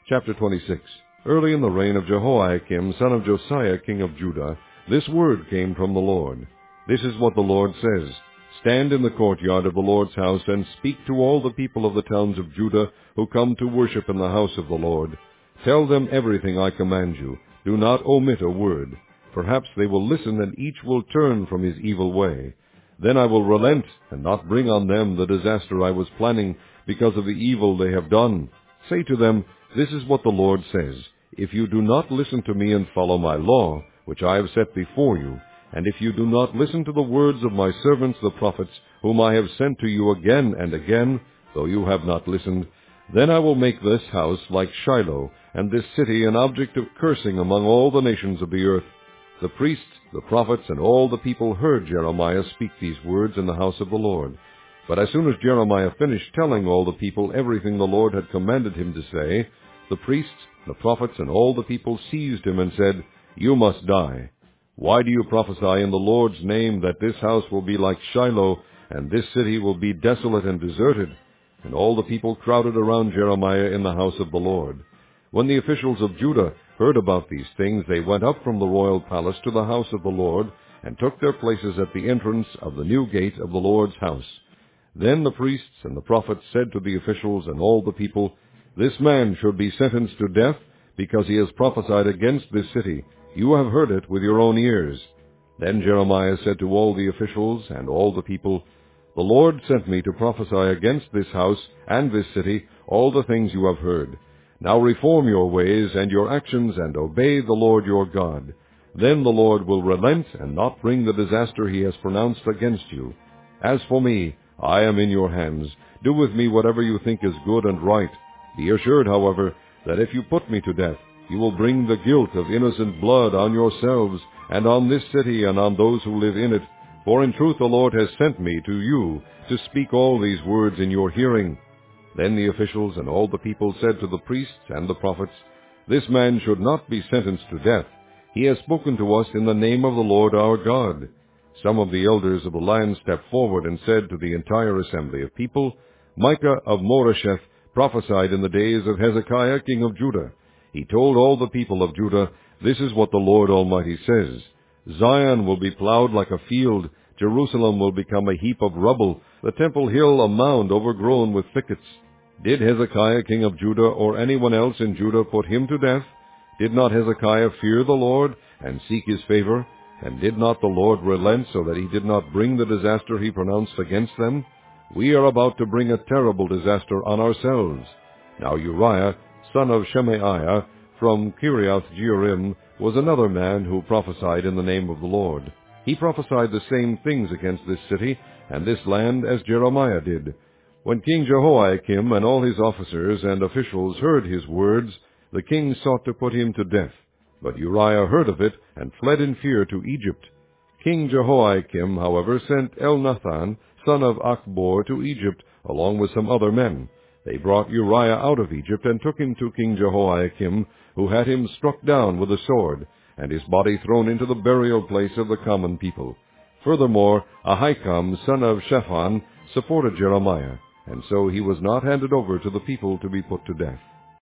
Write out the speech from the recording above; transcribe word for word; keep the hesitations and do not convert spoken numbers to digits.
Chapter twenty-six. Early in the reign of Jehoiakim, son of Josiah, king of Judah, this word came from the Lord. This is what the Lord says. Stand in the courtyard of the Lord's house, and speak to all the people of the towns of Judah who come to worship in the house of the Lord. Tell them everything I command you. Do not omit a word. Perhaps they will listen, and each will turn from his evil way. Then I will relent, and not bring on them the disaster I was planning, because of the evil they have done. Say to them, This is what the Lord says. If you do not listen to me and follow my law, which I have set before you, and if you do not listen to the words of my servants the prophets, whom I have sent to you again and again, though you have not listened, then I will make this house like Shiloh, and this city an object of cursing among all the nations of the earth. The priests, the prophets, and all the people heard Jeremiah speak these words in the house of the Lord. But as soon as Jeremiah finished telling all the people everything the Lord had commanded him to say, the priests, the prophets, and all the people seized him and said, You must die. Why do you prophesy in the Lord's name that this house will be like Shiloh, and this city will be desolate and deserted? And all the people crowded around Jeremiah in the house of the Lord. When the officials of Judah heard about these things, they went up from the royal palace to the house of the Lord, and took their places at the entrance of the new gate of the Lord's house. Then the priests and the prophets said to the officials and all the people, This man should be sentenced to death, because he has prophesied against this city. You have heard it with your own ears. Then Jeremiah said to all the officials and all the people, The Lord sent me to prophesy against this house and this city all the things you have heard. Now reform your ways and your actions, and obey the Lord your God. Then the Lord will relent and not bring the disaster he has pronounced against you. As for me, I am in your hands. Do with me whatever you think is good and right. Be assured, however, that if you put me to death, you will bring the guilt of innocent blood on yourselves, and on this city, and on those who live in it. For in truth the Lord has sent me to you to speak all these words in your hearing. Then the officials and all the people said to the priests and the prophets, This man should not be sentenced to death. He has spoken to us in the name of the Lord our God. Some of the elders of the land stepped forward and said to the entire assembly of people, Micah of Moresheth prophesied in the days of Hezekiah king of Judah. He told all the people of Judah, This is what the Lord Almighty says. Zion will be plowed like a field. Jerusalem will become a heap of rubble, the temple hill a mound overgrown with thickets. Did Hezekiah king of Judah or anyone else in Judah put him to death? Did not Hezekiah fear the Lord and seek his favor? And did not the Lord relent so that he did not bring the disaster he pronounced against them? We are about to bring a terrible disaster on ourselves. Now Uriah, son of Shemaiah, from Kiriath-Jearim, was another man who prophesied in the name of the Lord. He prophesied the same things against this city and this land as Jeremiah did. When King Jehoiakim and all his officers and officials heard his words, the king sought to put him to death. But Uriah heard of it and fled in fear to Egypt. King Jehoiakim, however, sent Elnathan, son of Achbor, to Egypt, along with some other men. They brought Uriah out of Egypt and took him to King Jehoiakim, who had him struck down with a sword, and his body thrown into the burial place of the common people. Furthermore, Ahikam, son of Shaphan, supported Jeremiah, and so he was not handed over to the people to be put to death.